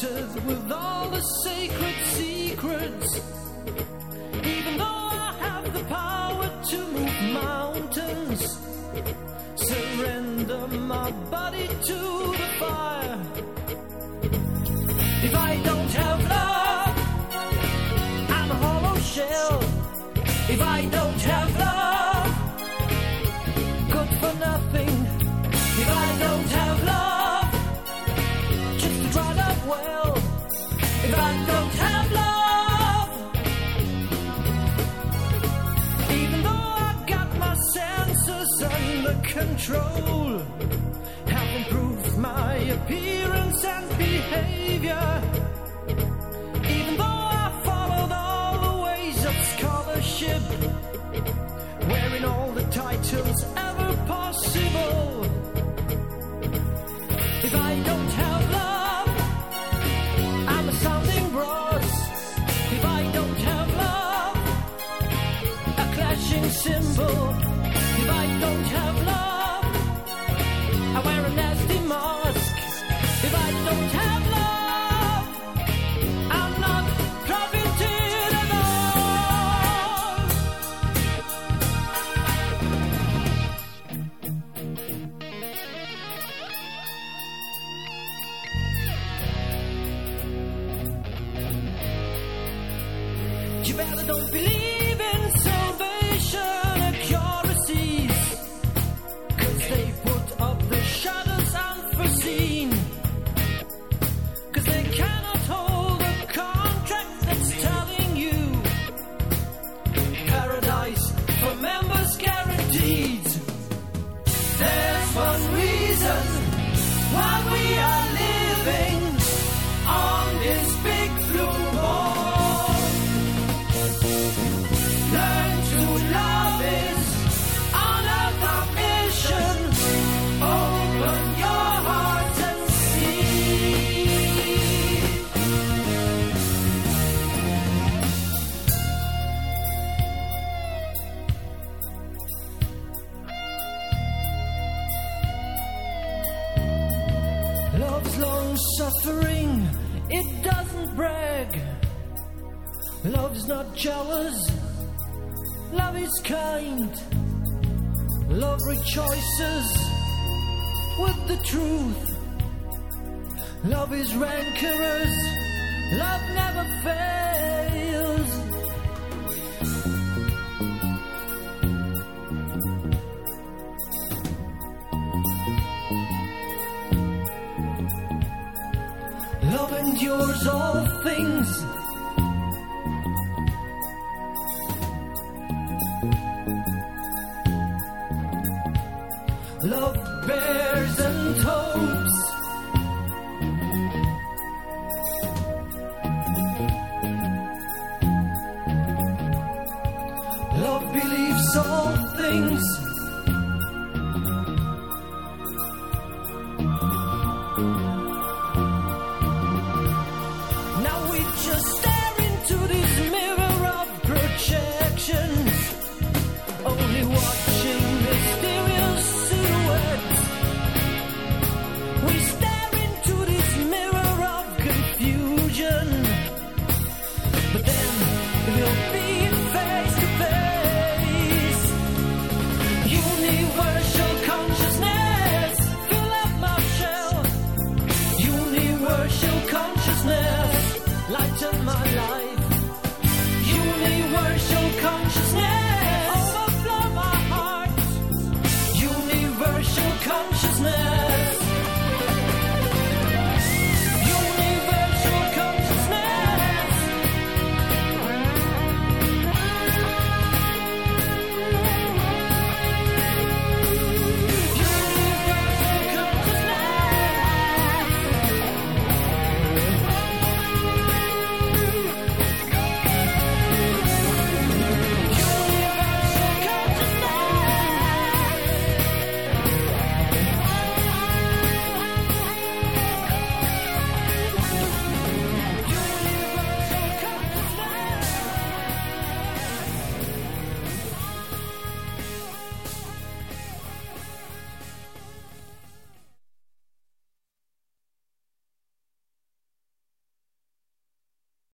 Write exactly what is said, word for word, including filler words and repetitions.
enchanted with all the sacred secrets. Even though I have the power to move mountains, surrender my body to the fire. If I don't have love, I'm a hollow shell. If I don't have love, good for nothing. If I don't have love, just a dried up well. If I don't have love, even though I got my senses under control, have improved my appearance and behavior, even though I followed all the ways of scholarship, wearing all the titles ever possible. If I don't have love, I'm a sounding brass. If I don't have love, a clashing cymbal. If I don't have love, I wear a nasty mask. If I don't have love, I'm not profited at all. You better don't believe in salvation accuracies, 'cause they put up the shadows unforeseen, 'cause they cannot hold a contract that's telling you paradise for members guaranteed. There's one reason why we are living on this big blue ball. Learn to love is on earth our mission. Open your heart and see. Love's long suffering, it doesn't brag. Love's not jealous, love is kind. Love rejoices with the truth. Love is rancorous, love never fails. Love endures all things. Love bears and hopes. Love believes all things.